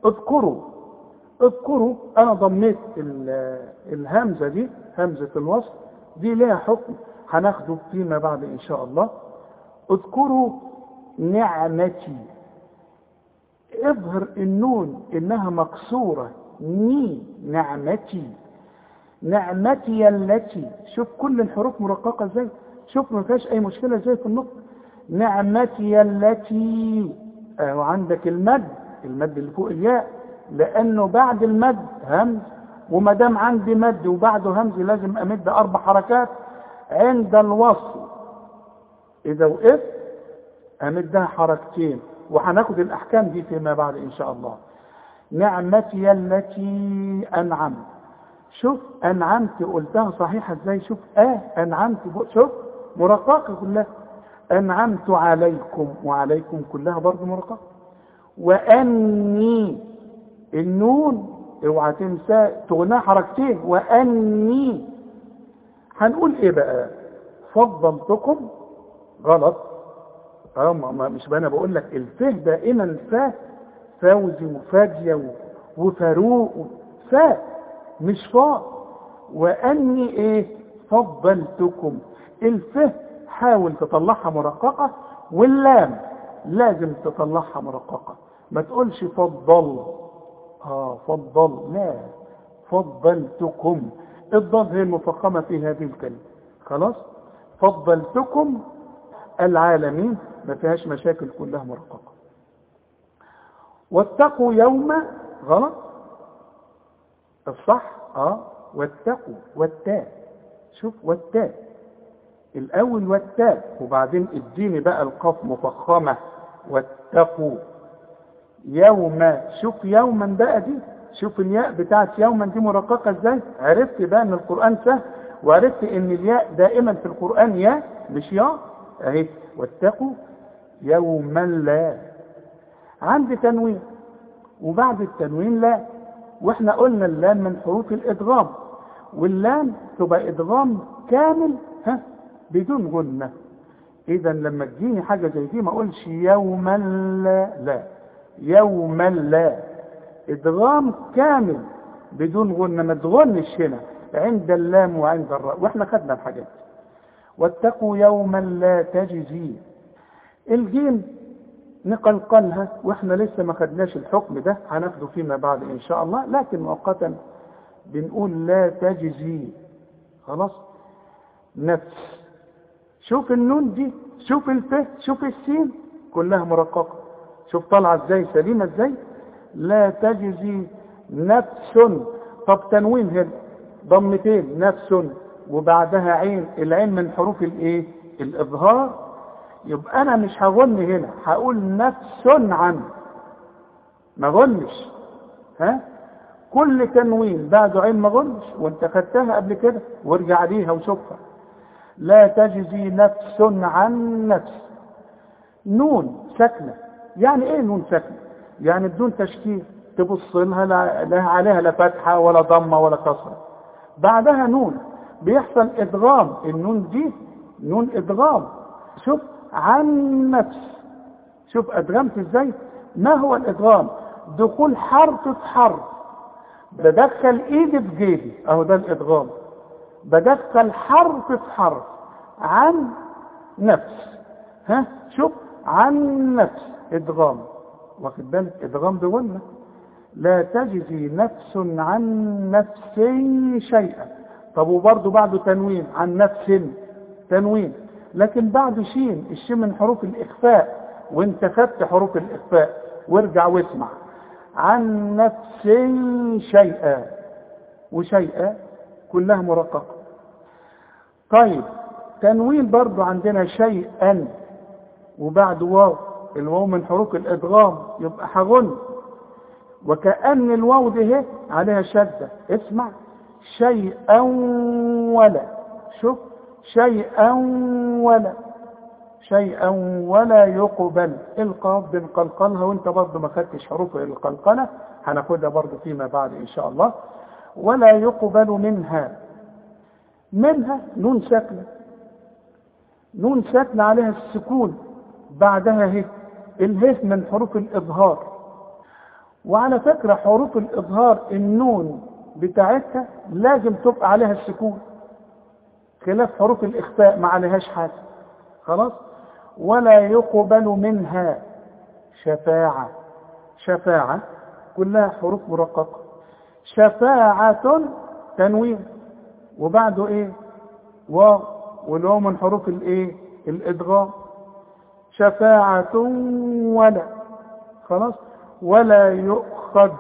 اذكروا. انا ضميت الهمزة دي، همزة الوصل دي لها حكم هناخده فيما بعد ان شاء الله. اذكروا نعمتي. اظهر النون انها مكسورة، نعمتي التي. شوف كل الحروف مرققة ازاي، شوف ما فيهاش اي مشكلة ازاي في النطق. نعمتي التي. وعندك المد اللي فوق الياء، لانه بعد المد همز، وما دام عندي مد وبعده همز لازم امد 4 حركات عند الوصل. اذا وقفت امدها حركتين، وهناخد الاحكام دي فيما بعد ان شاء الله. نعمتي التي انعمت. شوف انعمت قلتها صحيحه ازاي، شوف انعمت، شوف مرققه كلها. انعمت عليكم، وعليكم كلها برضه مرققه. واني، النون اوعى تنسى تغناها حركتين، واني. هنقول ايه بقى؟ فضلتكم. غلط. مش انا بقول لك الفه دائما فوزي وفاجيه وفاروق، مش فاء. واني ايه؟ فضلتكم. الفه حاول تطلعها مرققه، واللام لازم تطلعها مرققه. ما تقولش فضل، فضل، لا، فضلتكم. الضاد هي المفخمه في هذه الكلمه، خلاص. فضلتكم العالمين، ما فيهاش مشاكل، كلها مرققه. واتقوا يوم. غلط، الصح واتقوا، والتاء. شوف والتاء الاول والتاء، وبعدين اديني بقى القاف مفخمة واتقوا يوم. شوف يوما بقى دي، شوف الياء بتاعت يوما دي مرققة ازاي. عرفت بقى ان القرآن سهل، وعرفت ان الياء دائما في القرآن ياء مش ياء اهي. واتقوا يوما لا، عندي تنوين وبعد التنوين لا، واحنا قلنا اللام من حروف الادغام، واللام تبقى ادغام كامل بدون غنة. اذا لما تجيني حاجة زي دي ما اقولش يوما لا، لا يوما لا، ادغام كامل بدون غنة، ما تغنش هنا عند اللام وعند الراء، واحنا خدنا الحاجات. واتقوا يوما لا تجزي، الجيم نقلقلها واحنا لسه ما خدناش الحكم ده، هناخده فيما بعد ان شاء الله، لكن مؤقتا بنقول لا تجزي. خلاص نفس. شوف النون دي، شوف الف، شوف السين كلها مرققة، شوف طالعه ازاي سليمة ازاي. لا تجزي نفس. طب تنوين هنا ضمتين، نفس وبعدها عين، العين من حروف الايه الاظهار، يبقى انا مش هغن هنا، هقول نفس عن، ما غنش. كل تنوين بعده عين ما غنش، وانت خدتها قبل كده وارجع ليها وشوفها. لا تجزي نفس عن نفس. نون ساكنه، يعني ايه نون ساكنه؟ يعني بدون تشكيل، تبص لها لا عليها لا فتحه ولا ضمه ولا كسره، بعدها نون بيحصل ادغام. النون دي نون ادغام. شوف عن نفس، شوف ادغمت ازاي. ما هو الادغام؟ دخول حرف في حرف، بدخل ايدي في جيبي، اهو ده الادغام. بدخل حرف في حرف. عن نفس، شوف عن نفس ادغام، واخد بالك؟ ادغام بغنة. لا تجزي نفس عن نفس شيئا. طب وبرضه بعده تنوين، عن نفس تنوين، لكن بعده شين، الشين من حروف الاخفاء، وانت خدت حروف الاخفاء وارجع واسمع. عن نفس شيئا، وشيئا كلها مرققة. طيب تنوين برضو عندنا شيئا وبعد واو، الواو من حروف الادغام يبقى هغن، وكأن الواو دي عليها شدة. اسمع شيئا ولا، شوف شيئا ولا، شيئا ولا يقبل. القاف بنقلقلها، وانت برضو ما خدتش حروف القلقلة، هناخدها برضو فيما بعد ان شاء الله. ولا يقبل منها. منها نون ساكنة، نون ساكنة عليها السكون، بعدها هي الهي من حروف الإظهار. وعلى فكرة حروف الإظهار النون بتاعتها لازم تبقى عليها السكون، خلاف حروف الإخفاء ما عليهاش حاجة. خلاص. ولا يقبل منها شفاعة. شفاعة كلها حروف مرققة. شفاعة تنوين وبعده ايه واو، والواو من حروف الايه الادغام. شفاعة ولا. خلاص. ولا يؤخذ،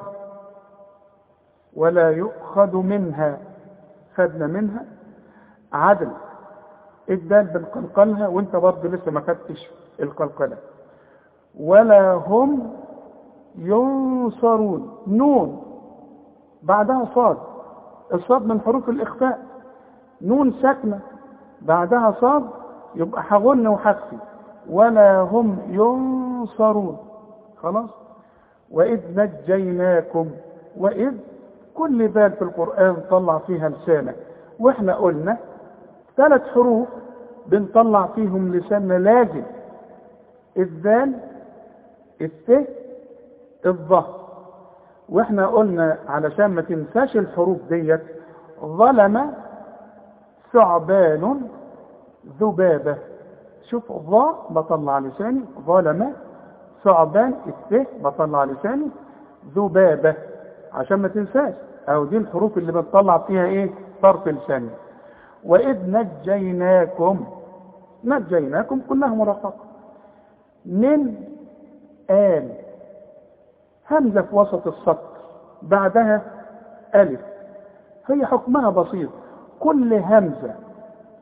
ولا يؤخذ منها، خدنا منها عدل. الدال بنقلقلها، وانت برضه لسه ما خدتش القلقلة. ولا هم ينصرون. نون بعدها صاد، الصاد من حروف الإخفاء، نون ساكنة بعدها صاد، يبقى هغن وحخفي. ولا هم ينصرون. خلاص. وإذ نجيناكم. وإذ كل ذال في القرآن طلع فيها لسانك، واحنا قلنا 3 حروف بنطلع فيهم لساننا لازم: الذال، الث، الظه. واحنا قلنا علشان ما تنساش الحروف ديت: ظلم، ثعبان، ذبابة. شوف الظاء بطلع لساني، ظلم، ثعبان، الث بطلع لساني، ذبابة، عشان ما تنساش. او دي الحروف اللي بنطلع فيها ايه طرف لساني. وإذ نجيناكم، نجيناكم كلها مرققة. من آل، همزة في وسط السطر بعدها ألف، هي حكمها بسيط. كل همزة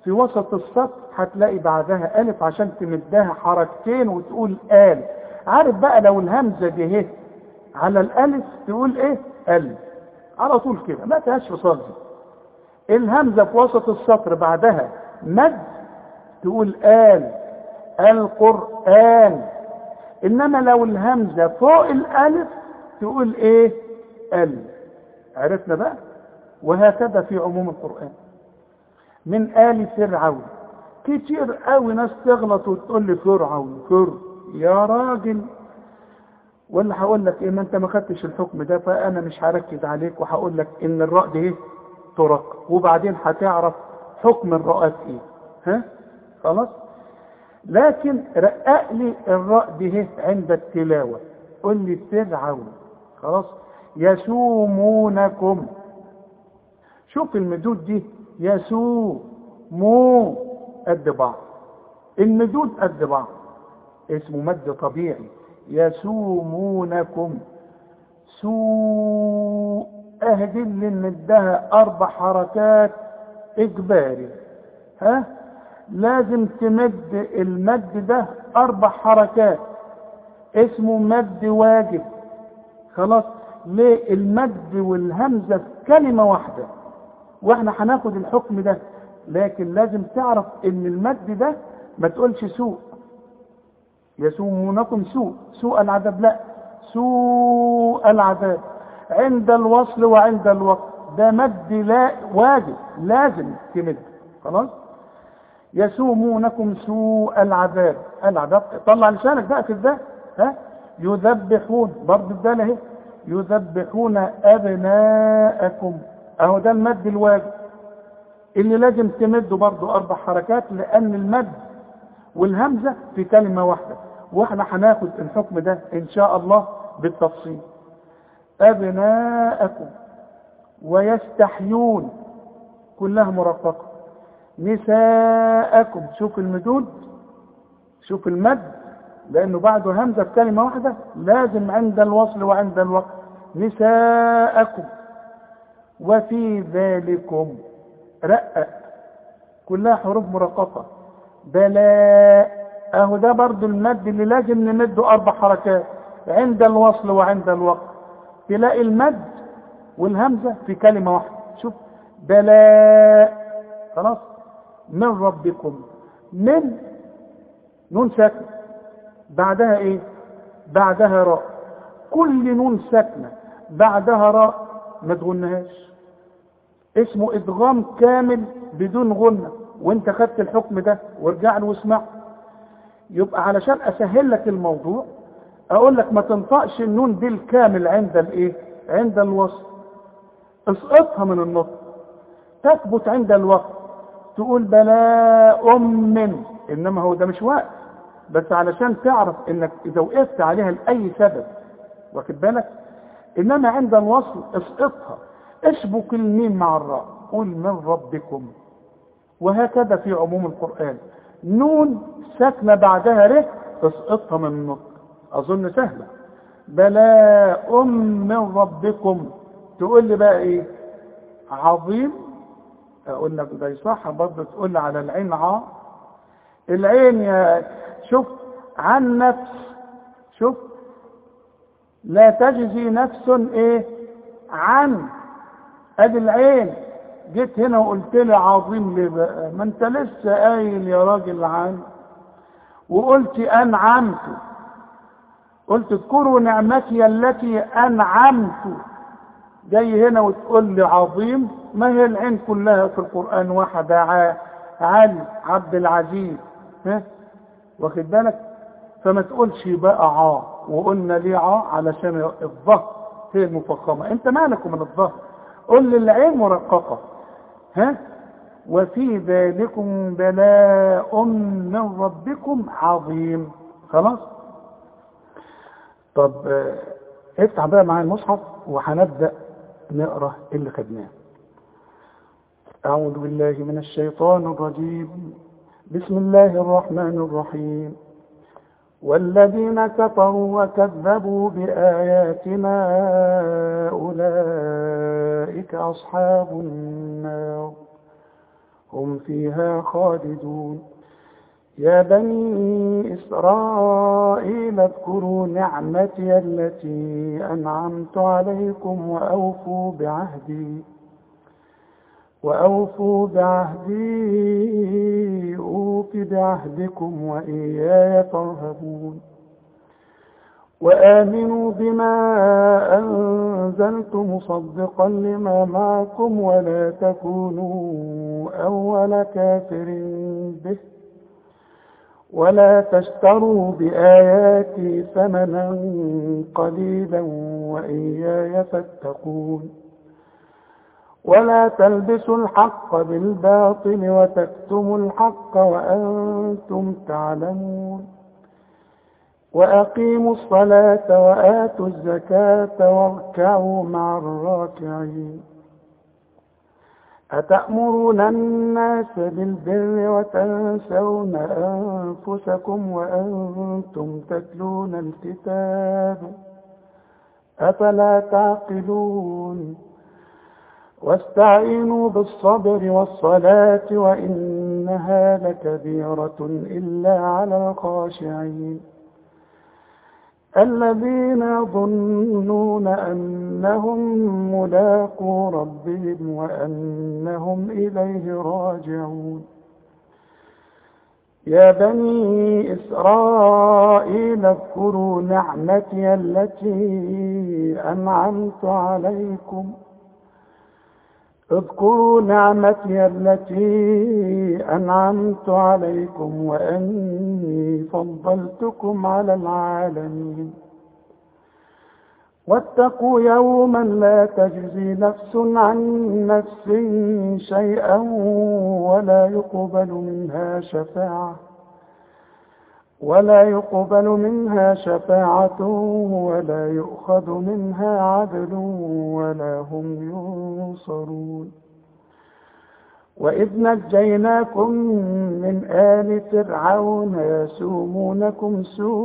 في وسط السطر هتلاقي بعدها ألف عشان تمدها حركتين وتقول آل. عارف بقى لو الهمزة دي اهي على الألف تقول ايه؟ ألف على طول كده، ما فيهاش فصال دي. الهمزة في وسط السطر بعدها مد تقول آل، القرآن. إنما لو الهمزة فوق الألف تقول ايه؟ ألف. عرفنا بقى؟ وهكذا في عموم القرآن. من آل فرعون، كتير قوي ناس تغلط وتقول لي فرعون يا راجل، ولا هقول لك ايه؟ ما انت ما خدتش الحكم ده، فانا مش هركز عليك وهقول لك ان الراء دي ترق، وبعدين هتعرف حكم الراءات ايه. ها خلاص. لكن رقق لي الراء دي عند التلاوه، قول لي فرعون. خلاص. يسومونكم، شوف المدود دي، يسومو قد بعض، المدود قد بعض، اسمه مد طبيعي. يسومونكم، سوء اهدي اللي مدها 4 حركات اجباري. ها لازم تمد المد ده 4 حركات، اسمه مد واجب. خلاص. ليه؟ المد والهمزة في كلمة واحدة، واحنا هناخد الحكم ده، لكن لازم تعرف ان المد ده ما تقولش سوء. يسومونكم سوء العذاب، لا، سوء العذاب عند الوصل وعند الوقت، ده مد لا واجب، لازم تمد. خلاص. يسومونكم سوء العذاب، العذاب طلع لسانك بقى في الذات. ها يذبحون، برضه الداله اهي، يذبحون ابناءكم، اهو ده المد الواجب اللي لازم تمده برضه 4 حركات، لان المد والهمزه في كلمه واحده، واحنا هناخد الحكم ده ان شاء الله بالتفصيل. ابناءكم. ويستحيون كلها مرققه. نساءكم، شوف المدود، شوف المد، لانه بعده همزه في كلمه واحده، لازم عند الوصل وعند الوقت. نساءكم. وفي ذلكم، رقق، كلها حروف مرققه. بلاء، اهو ده برضو المد اللي لازم نمده 4 حركات عند الوصل وعند الوقت، تلاقي المد والهمزه في كلمه واحده. شوف بلاء. خلاص. من ربكم، من نون ساكنه بعدها ايه؟ بعدها راء. كل نون ساكنه بعدها راء ما تغنهاش، اسمه ادغام كامل بدون غنه، وانت خدت الحكم ده وارجع له واسمعه. يبقى علشان اسهل لك الموضوع اقول لك ما تنطقش النون دي الكامل عند الايه؟ عند الوصل، اسقطها من النطق، تثبت عند الوقت، تقول بلاء من، انما هو ده مش وقت، بس علشان تعرف انك اذا وقفت عليها لاي سبب، واخد بالك؟ انما عند الوصل اسقطها، اشبك الميم مع الراء، قل من ربكم. وهكذا في عموم القرآن، نون ساكنه بعدها ر اسقطها من النطق، اظن سهله. بلاء من ربكم، تقول لي بقى ايه؟ عظيم. اقول لك ده صح برضه، تقول لي على العين ع، العين يا شوف عن نفس، شوف لا تجزي نفس ايه عن، ادي العين، جيت هنا وقلت لي عظيم ليه بقى؟ ما انت لسه قايل يا راجل عن، وقلت انعمت، قلت اذكروا نعمتي التي انعمت، جاي هنا وتقول لي عظيم؟ ما هي العين كلها في القرآن واحدة، علي عبد العزيز. ها واخد بالك؟ فما تقولش بقى عا، وقلنا ليه عا؟ علشان الظهر هي المفخمة، انت مالك من الظهر؟ قل لي العين مرققة. ها وفي ذلكم بلاء من ربكم عظيم. خلاص. طب افتح بقى معايا المصحف وهنبدأ نقرأ اللي خدناه. أعوذ بالله من الشيطان الرجيم. بسم الله الرحمن الرحيم. والذين كفروا وكذبوا بآياتنا أولئك أصحاب النار هم فيها خالدون. يا بني إسرائيل اذكروا نعمتي التي أنعمت عليكم وأوفوا بعهدي أوف بعهدكم وإياي فارهبون. وآمنوا بما أنزلت مصدقا لما معكم ولا تكونوا أول كافر به ولا تشتروا بآياتي ثمنا قليلا وإياي فاتقون. ولا تلبسوا الحق بالباطل وتكتموا الحق وأنتم تعلمون. وأقيموا الصلاة وآتوا الزكاة واركعوا مع الراكعين. أتأمرون الناس بالبر وتنسون أنفسكم وأنتم تتلون الكتاب أفلا تعقلون. واستعينوا بالصبر والصلاة وإنها لكبيرة إلا على الخاشعين الذين يظنون أنهم ملاقو ربهم وأنهم إليه راجعون. يا بني إسرائيل اذكروا نعمتي التي أنعمت عليكم وأني فضلتكم على العالمين. واتقوا يوما لا تجزي نفس عن نفس شيئا ولا يقبل منها شفاعة ولا يؤخذ منها عدل ولا هم ينصرون. وإذ نجيناكم من آل فرعون يسومونكم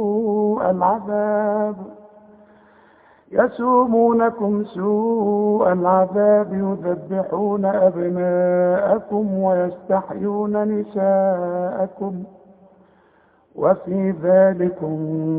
سوء العذاب يذبحون أبناءكم ويستحيون نساءكم وفي ذلكم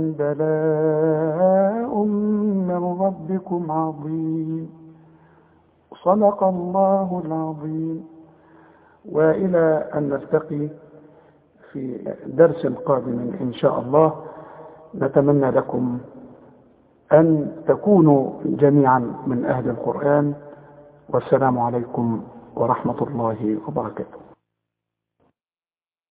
بلاء من ربكم عظيم. صدق الله العظيم. وإلى أن نلتقي في درس قادم إن شاء الله، نتمنى لكم أن تكونوا جميعا من أهل القرآن، والسلام عليكم ورحمة الله وبركاته.